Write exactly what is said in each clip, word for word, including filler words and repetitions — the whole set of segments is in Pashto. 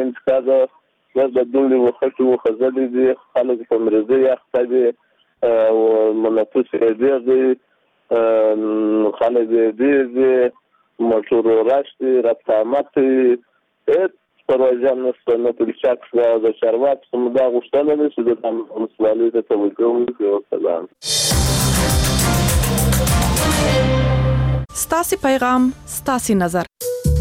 انتقاده د دوړې وخت او خزلې دي خلک په مرزي اخته دي او منافس دي خلک دي موټر راشي راتامت پروژه نشته نو په شک د شروعات سمدا غوښتل دي چې د مسؤلیت ته توجه وکړي. ستاسي پیغام ستاسي نظر.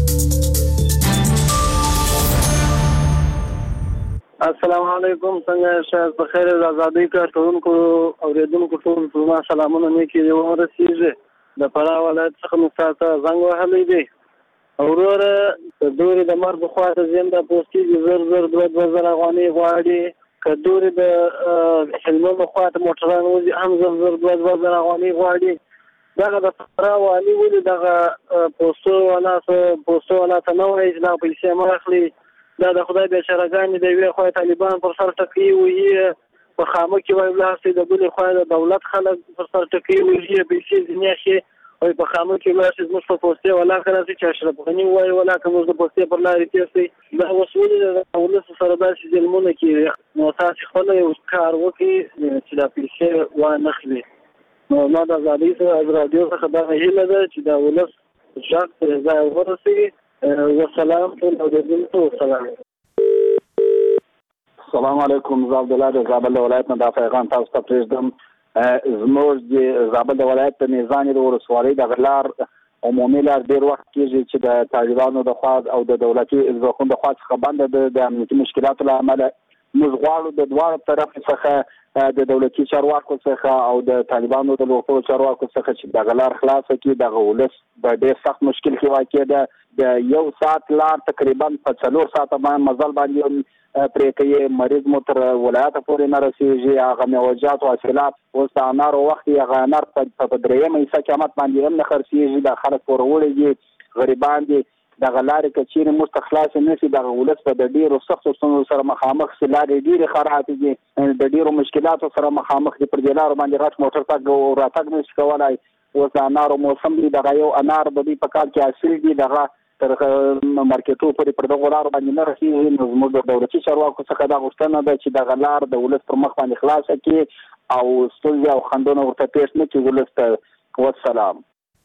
السلام علیکم، څنګه شاید بخیر د ازادۍ کارکونکو اوریدونکو ټول ټول سلامونه نیکی دی ورسیږي. د فراه ولایت څخه مستاته زنګ وهلی دی اورور د دوری د مرګ خو ته زنده پوسټي زر زر دوه دوه زر افغاني غواړي کډوري د حلمو خو ته موټران وځي هم زر زر دوه دوه زر افغاني غواړي. دغه د فراه والی ولې دغه پوسټو ولا پوسټو ولا ته نو هیڅ نه پیسې مخلي. دا د خدای د شرګان دی وی خو طالبان پر سر ټکی وي په خامه کې وای بلاسي د بل خو د دولت خلک پر سر ټکی وي پیسې دنیا شي او په خامه کې بلاسي موږ په پوسټه ولا کړی چې اشرف غنی وای ولا کوم د پوسټه پر لارې تیسي دا وسول د دولت سره داسې ظلمونه کوي. نو تاسو خپل یو کار وکړي چې دا پیسې و نه خلي. نو ما د ازادۍ سره از رادیو څخه دا هیله ده چې دا ولس ځان ته ځای ورسوي. والسلام عليكم. السلام السلام علیکم. زه عبدالله د زابل ولایت نه د پیغام تاسو ته پرېږدم. زموږ د زابل ولایت د میزان د ولسوالۍ د غلار عمومي لار ډېر وخت کېږي چې د طالبانو د خوا او د دولتي ځواکونو د خوا څخه بنده ده. د امنیتي مشکلاتو له امله موږ غواړو د دواړو طرف څخه د دولتي چارواکو څخه او د طالبانو د لوکو چارواکو څخه چې د غلار خلاص کړي. دغه ولس په ډېر سخت مشکل کې واقع ده. د یو ساعت لار تقریبا په څلور ساعته باندې مزل باندې پرې کوي. مریض مو تر ولایت پورې نه رسېږي. هغه میوجات او حاصلات اوس د انارو وخت یې هغه انار په درېیمه حصه قیمت باندې هم نه خرڅېږي. د خلک پوروړي دي غریبان دي. دغه لارې که چیرې موږ ته خلاصې نه شي دغه ولس به د ډېرو سختو ستونزو سره مخامخ شي. لارې ډېرې خرابې دي، د ډېرو مشکلاتو سره مخامخ دي. پر دې لارو باندې غټ موټر تګ او راتګ نه شي کولی. اوس د انارو موسم دی. دغه یو انار د دوی په کال کې حاصل دي دغه تر مارکیټو پورې پر دغو لارو باندې نه رسېږي. نو زموږ د دولتي چارواکو څخه دا غوښتنه ده چې دغه لار د ولس پر مخ باندې خلاصه کړي او ستونزې او خنډونه ورته پېښ نه کړي ولس ته. والسلام.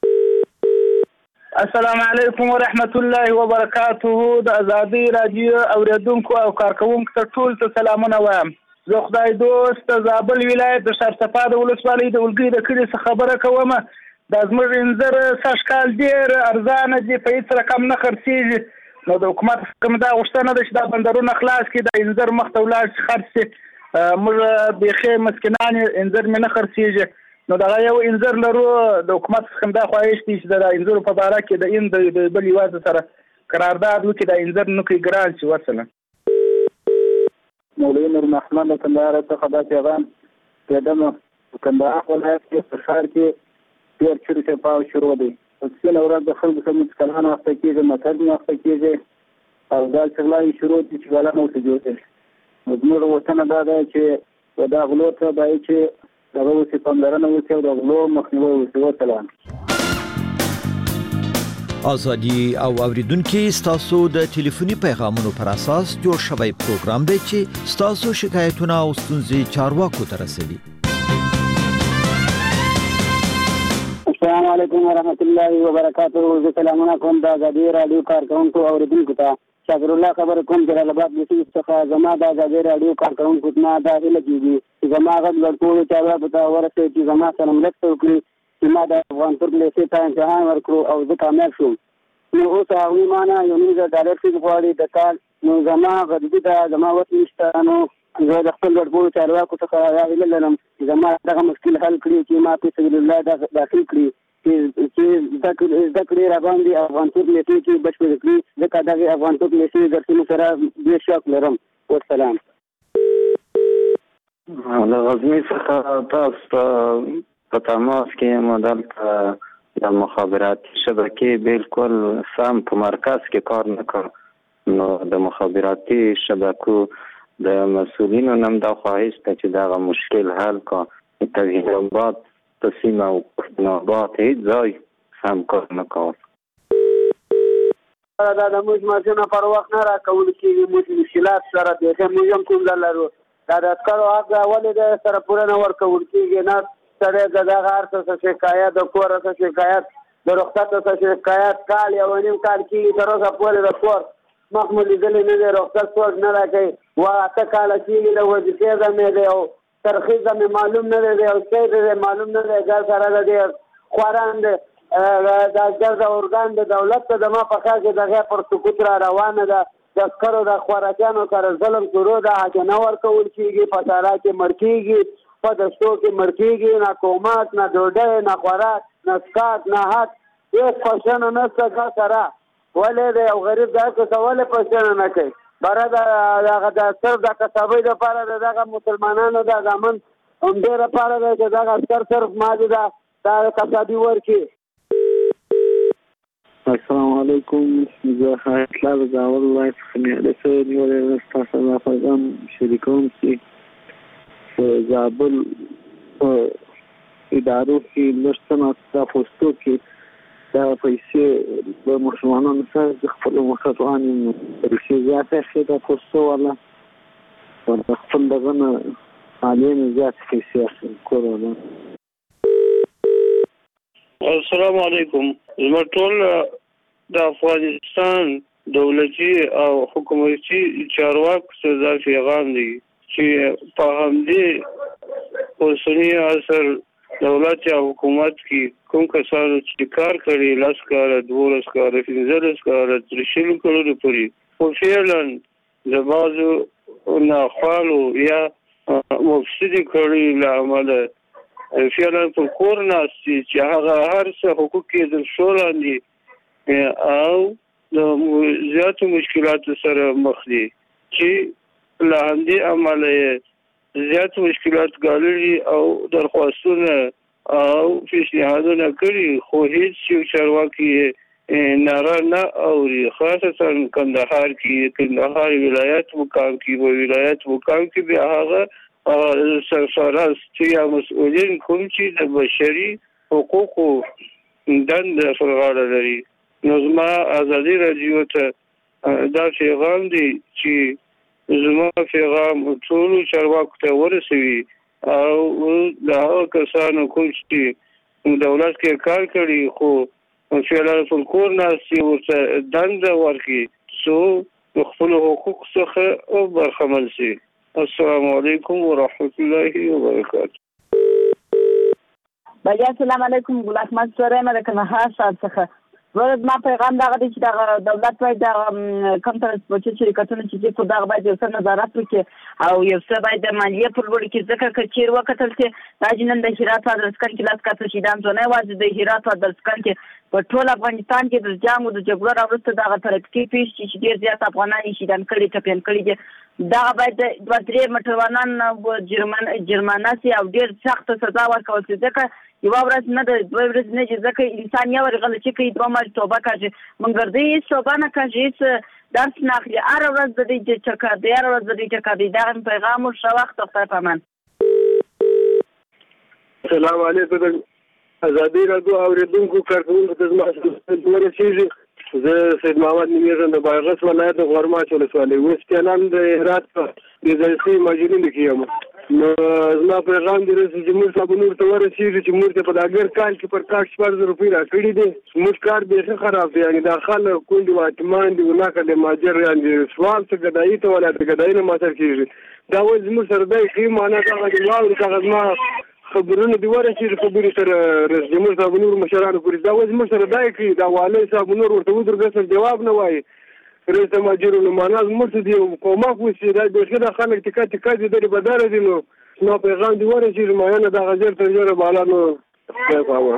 السلام علیکم ورحمت الله وبرکاته. د ازادۍ رادیو اوریدونکو او کارکونکو ته ټول ته سلامونه وایم. زه خدای دوست زابل ولایت د شارسپا د ولسوالۍ د ولګي د کلي څخه خبره کوم. دا زموږ انځر سږ کال ډېر ارزانه دي، په هېڅ رقم نه خرڅېږي. نو د حکومت څخه دا غوښتنه ده چې دا بندرونه خلاص کړي، د انځر مخ ته ولاړ شي خرڅ شي. موږ بیخي مسکینان انځر مې نه خرڅېږي. نو دغه یو انځر لرو. د حکومت څخه دا خواهش دی چې د انځرو په باره کې د این د بل هېواد سره قرارداد وکړي، د انځر نوکي ګران شي. وسلام. مولوي نور محمد د کندهار څخه دا پیغام کېدم. په کندهار ولایت کې په ښار کې ډېر چورې چپاو شروع دی. سپینه ورځ د خلکو سره مسکلان اخته کېږي، متل نه اخته کېږي او دا چغلاوې شروع دي چې بلا نه ورته جوړ شي. نو زموږ غوښتنه دا ده چې دا غلو ته باید چې دغه وسې پاملرنه وشي او د غلو مخنیوی وشي. وسلام. ازادي او اوریدونکو ستاسو د ټلیفوني پیغامونو پر اساس جوړ شوی پروګرام دی چې ستاسو شکایتونه او ستونزې چارواکو ته رسوي. السلام علیکم ورحمت الله وبرکاته. زه سلامونه کوم د ازادي رادیو کارکونکو او اوریدونکو ته. شاکر الله خبر کوم جلال آباد د سیمې څخه. زما د ازادي رادیو کارکونکو نه دا هیله کېږي چې زما غږ له ټولو چارواکو ته ورسوي چې زما سره مرسته وکړي چې ما د افغان ترک لیسې ته امتحان ورکړو او زه کامیاب شوم. نو اوس هغوی مانه یو نیم زر ډالر فیس غواړي د کال. نو زما غریبي ده، زما وس نشته. نو زه د خپل ګډوډو چارواکو څخه دا هیله لرم چې زما دغه مشکل حل کړي، چې ما په سبیل الله داخل کړي، چې زده کړې راباندې افغان ترک لیسې کې بشپړې کړي، ځکه دغې افغان ترک لیسې درسونو سره ډېر شوق لرم. والسلام. د غزني څخه تاسو ته په تماس کې یم. دلته د مخابراتي شبکې بالکل سم په مرکز کې کار نه کړ. نو د مخابراتي شبکو د مسؤلینو نم دا خواهش ده چې دغه مشکل حل کړي. توحید آباد په سیمه او پښتون آباد هیڅ ځای سم کار نه کول. دا د موږ ماشینه پر وخت نه راکول کېږي، موږ مشکلات سره بیخي موږ هم کوم لرو. دا د عسکرو حق ولې د سره پوره نه ورکول کېږي؟ نه سړی د دغه هر څه شکایت، د کور څه شکایت، د رخصت څه شکایت، کال یو نیم کال کېږي تر اوسه پورې د کور مخ مو لیدلی نه دی، رخصت څوک نه راکوي. و اته کاله کېږي د وظیفې زمې دی او ترخیص زمې معلوم نه دی او څه دی معلوم نه دی. ګر سره د دې خواران دی د ګر د ارګان د دولت ته زما په خیال کې دغه پر سقوط را روانه ده. د عسکرو د خوراکیانو سره ظلم شروع ده، حق نه ورکول کېږي، په صحرا کې مړ کېږي، په دشتو کې مړ کېږي، نه کومات، نه ډوډۍ، نه خوراک، نه څښاک، نه حق، هېڅ پوښتنه نشته. دا سره ولې د یو غریب دا څه ولې پوښتنه نه کوي؟ بره دغه د صرف د کسابۍ دپاره د دغه مسلمانانو د زامن همدې لپاره دی چې دغه عسکر صرف مالي ده دا کسابي ورکړي. السلام علیکم، زه حیات الله د زاول ولایت څخه نیاله شوی نیولی ستاسو دا پیغام شریکوم چې په زابل په ادارو کې لږ څه ناڅه پوستو کې دا پیسې د مسلمانانو سره د خپلو مشرانو پیسې زیاتې اخلي دا پوستو والا د خپل دغه نه عالي نه زیاتې پیسې اخلي کور والا. السلام علیکم. زموږ ټول د افغانستان دولتي او حکومتي چارواکو ته دا پیغام دی چې په همدې اوسني عصر دولت او حکومت کې کوم کسانو چې کار کړي لس کاله، دولس کاله، پنځلس کاله، تر شلو کلونو پورې، خو فعلا د بعضو ناخوالو یا مفسدې کړي له امله فعلا په کور ناستي چې هغه هر څه حقوق یې در شو لاندې او د زیاتو مشکلاتو سره مخ دي چې له همدې امله یې زیات مشکلات ګاللي او درخواستونه او پیشنهادونه کړي، خو هیڅ یو چارواکي یې ناره نه اوري. خاصتا کندهار کې، کندهار ولایت مقام کې، په ولایت مقام کې بیا هغه سرفراز یا مسؤلین کوم چې د بشري حقوقو دنده پر غاړه لري. نو زما ازادي راډیو ته دا پیغام دی چې زما پیغام ټولو چارواکو ته ورسوي او د هغه کسانو کوم چې دولت کې کار کړي خو فعلا پر کور ناستي ورته دنده ورکړي څو خپلو حقوقو څخه برخمن شي. السلام علیکم ورحمت الله وبرکاته. بیا السلام علیکم، ګل احمد سره مې د کندهار ښار څخه. ورته ما پیغام دغه دی چې دغه دولت باید دغه کم ترانسپورټي شرکتونه چې په دغه باید یو څه نظارت وکړي او یو څه باید د مالیې په لوړ کې، ځکه که چېر وکتل چې دا جنن د هرات په ادرسکن کې لاس کتل شي، دا هم نه یوازې د هرات په ادرسکن کې په ټول افغانستان کې د جنګ او د جګړو راوروسته دغه ترافیکي پیښې چې ډېر زیات افغانان یې شهیدان کړي، ټپیان کړي دي، دغه باید دوه درې موټروانان جرمانه سي او ډېر سخته سزا ورکول سي. ځکه یوه ورځ نه ده، دوه ورځې نه چې ځکه انسان یو ورځ غلطي کوي، دوه مرې توبه کوي، مګر دوی هېڅ توبه نه کوي، هېڅ درس نه اخلي، هره ورځ د دوی چکر دی، هره ورځ د دوی چکر دی. دغه پیغام و ښه وخت او خدای په امان. السلام علیکم. ازادي راډیو اورېدونکو کارکوونکو ته زما ورسېږي. زه سید محمد نومیږم د بادغیس ولایت د غورماچ ولسوالۍ، اوس فعلا د هرات په ډیزاینسي ماجرینو کې یم. نو زما پیغام دی چې موږ صاحب نور ته ورسېږي چې موږ ته په داګر کال کې پر کار شپږ زره روپۍ راکړي دي. موږ کار بیخي خراب دی، یعنې دا خلک کونډې واټمان دي، وناکه د ماجر یعنې سوال څه ګدایي ته ولا د ګدایي نه ماتر کېږي. دا وایي زموږ سره دی ښي معنا دغه د واورې دغه زما خبرونه دی ورسېږي، خبرې تر رئیس جمهور صاحب نور مشرانو پورې. دا وایي زموږ سره دا یې کوي، دا والي صاحب نور ورته ودرېږي جواب نه وایي. رئیس د ماجرو نو معنا زموږ ته دی کومک وشي، دا بیخي دا خلک ټکا ټکا دي درې بداره دي. نو نو پیغام دی ورسېږي مایانه دغه ژر تر ژره بالا نو خدای پاوه.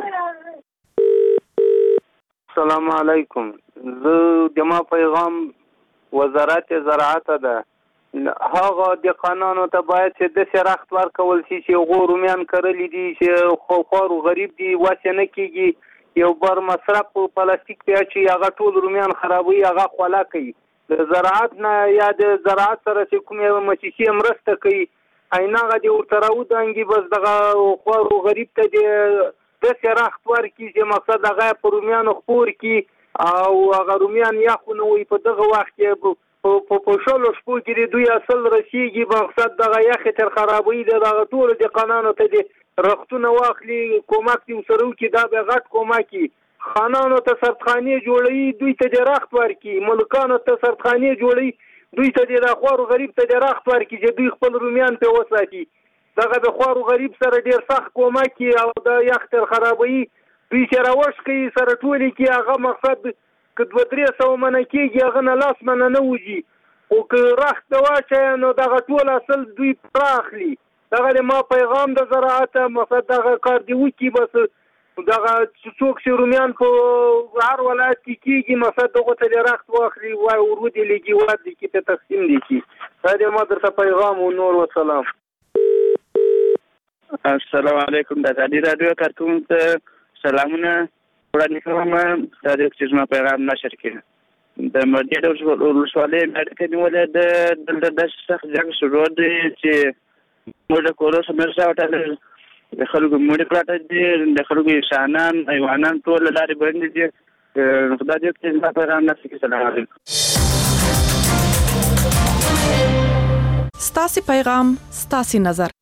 السلام علیکم. زه د ما پیغام وزارت زراعت ده. هغه دهقانانو ته باید چې داسې رخت ورکول شي چې هغو رومیان کرلي دي چې خوار و غریب دي، واسې نه کېږي، یو بر مصرف په پلاستیک پې اچوي، هغه ټول رومیان خرابوي، هغه خوله کوي. د زراعت نه یا د زراعت سره چې کومې مؤسسې مرسته کوي هغه دې ورته راودانګي، بس دغه خوار و غریب ته دې داسې رخت ورکړي چې مقصد هغه یې په رومیانو خپور کړي او هغه رومیان یخ نه وي په دغه وخت کې په په شلو شپو کې دوی اصل رسیږي مقصد دغه یخ تر خرابوي دغه ټول د قانونو ته دي رختونه واخلي کومک دي سره کی دا به غټ کومکی خانانو ته سرخانه جوړي دوی ته د رخت ورکی ملکانو ته سرخانه جوړي دوی ته د خوارو غریب ته د رخت ورکی چې دوی خپل رومیان په وساتي دغه د خوارو غریب سره ډیر سخت کومکی او د یخ تر خرابوي دوی سره وشکي سره ټولي کې هغه مقصد کدو درې سو منه کېږي هغه نه لاس منه نه وځي او که رخت د واچوي نو دغه ټول اصل دوی پراخلي دغه د ما پیغام د زراعت مقصد دغه کار دی وکړي بس دغه څوک چې رومیان په هر ولایت کې کېږي مقصد دغه ته د رخت واخلي وای ورودي لګي وادي کې ته تقسیم دي چې دا د ما درته پیغام او نور وسلام. السلام علیکم د ازادي رادیو کارکونکو سلامونه وړاندې کوم دا د اکسیجن پیغام نشر کړي د مدیر ولسوالۍ مېډیکل نیولې د دلته د سخت جنگ شروع دی چې موږ د کورو سمرسا وټل د خلکو مړي پراته دي د خلکو انسانان حیوانان ټول لارې باندې دي خدای دې اکسیجن پیغام نشر کړي. سلام علیکم. ستاسو پیغام ستاسو نظر.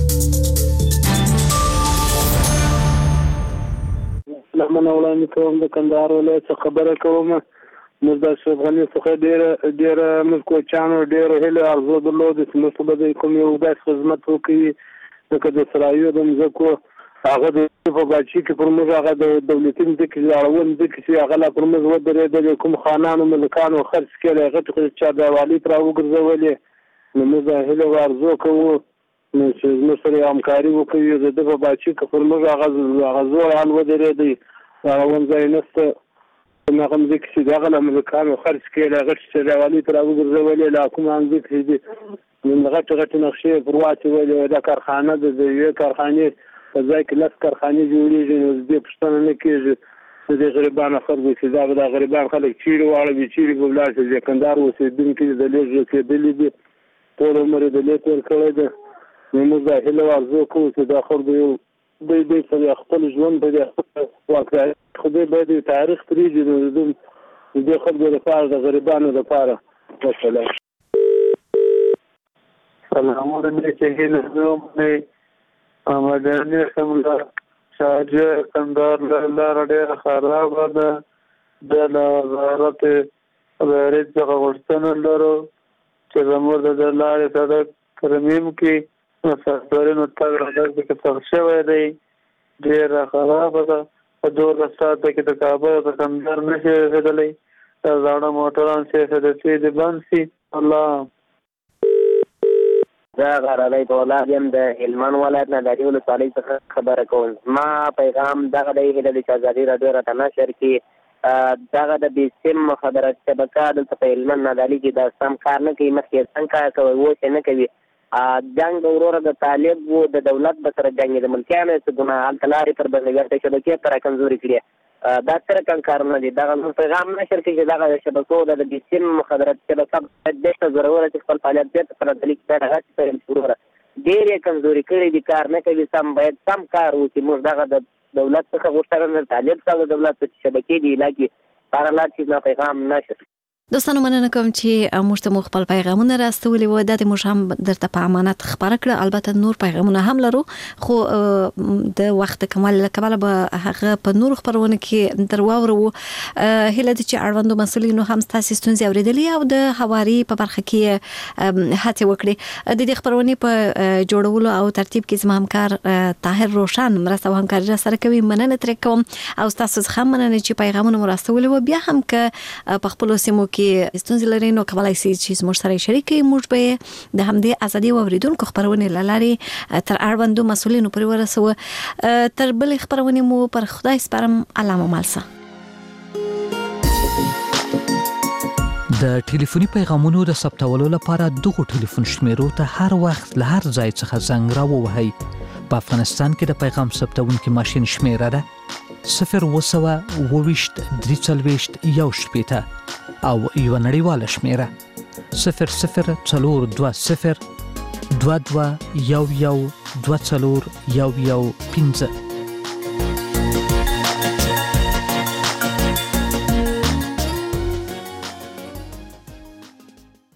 لمن اولاني کوم د کندهار ولایت خبره کوم موږ د شغلې څخه ډېر ډېر موږ کوچانو ډېر هله ارزو درلود چې موږ به کوم یو داس خدمت وکړي لکه د سرایو د مزکو هغه د په باچی کې پر موږ هغه د دولتي مځکې لاړون د کیسې هغه لا پر موږ ودرېدل کوم خانانو ملکانو خرڅ کړي هغه ته چا د والی پر وګرځولې نو موږ هله ارزو کوو نو چې موږ سره همکاري وکړو د په باچی کې پر موږ هغه هغه زور حال ودرېدل هغه ونځای نسته هغه مځکې چې دغه امریکانو خرڅ کړي هغه چې د والي تر وګرځولې لا کوم مځکې دي نو غټ غټ نقشې پر واچولې د کارخانه د یوې کارخانې په ځای کې لس کارخانې جوړېږي نو دې پوښتنه نه کېږي د غریبانو خلکو چې دا د غریبان خلک چیرې واړوي چیرې به ولاړ شي د کندهار اوسېدونکي د لږ کېدلي دي ټول عمر یې د لږ تېر کړی دی نو موږ دا هیله ارزو کوو چې دا خلکو یو دوی دوی په خپل ژوند په واقعیت خدای باید تاریخ پرېږدي نو د دې خلکو لپاره د غریبانو لپاره وسلام. سلام علیکم هیله آمدنی خملا شارجه کندار لار ډېره خرابه ده د وزارت بهرید څخه غوښتنه لرو چې زموږ د لارې سړک ترمیم کړي مسافرینو تګ راتګ پکې سخت شوی دی ډېره خرابه ده په دولس ساعته کې د کابل د کندهار نشي رسېدلی دا زاړه موټران چې سدسي دي بند شي. الله زه غرضی دولت یم د هلمند ولایت نه د ولسوالۍ څخه خبره کوم. ما پیغام دغه دی هیله ده چې ازادي راډیو راته نشر کړي دغه د بیسیم مخابرات شبکه دلته په هلمند نادالي کې د سم کار نه کوي مخکې څنګه کار کوي اوس یې نه کوي جنګ د وروره د طالب و د دولت به سره جنګ د ملکیانو څه ګناه هلته لارې پر بندګۍ شبکې پر کمزوري کړي دا سره کوم کارونه دي دغه پیغام نشر کړي چې دغه شبکو د بیسیم مخابرات شبکه د څه ضرورت چې خپل فعالیت ته پر دلی کې راغلي چې وروره ډېرې کمزوري کړي دي کار نه کوي سم باید سم کار وکړي موږ دغه د دولت څخه غوښتنه طالب څخه د دولت په شبکې دی لکه پارلات چې پیغام نشر. دوستانو مننه کوم چې موږ ته خپل پیغامونه راستولي و د موږ هم درته په امانت خبره کړه البته نور پیغامونه هم لرو خو د وخت کمال کمال به هغه په نور خبرونه کې درواورو هله د چې اړوندو مسولینو هم تاسو ستونزې اوریدلې او د حواري په برخه کې هڅه وکړي د دې خبرونه په جوړولو او ترتیب کې زموږ همکار طاهر روشن مرسته همکاري سره کوي مننه تر کوم او تاسو هم مننه چې پیغامونه مرستولي و بیا هم که په خپل سیمو کې ستونزې لري نو کولای شي چې موږ سره شریک کړئ موږ به د همدې ازادي اوریدونکو خبرونه لاري تر اړوندو مسولینو پورې ورسوو تر بل خبرونه مو پر خدای سپارم علامه مالسه. د ټلیفوني پیغامونو د ثبتولو لپاره دغه ټلیفون شمیرو ته هر وخت له هر ځای څخه زنګ راووهئ. په افغانستان کې د پیغام ثبتونکو ماشين شمیره ده صفر وسوه وویشت درې څلوېښت یو شپېته او یو نړیواله شمیره صفر صفر څلور دوه صفر دوه دوه یو یو دوه څلور یو یو پنځه.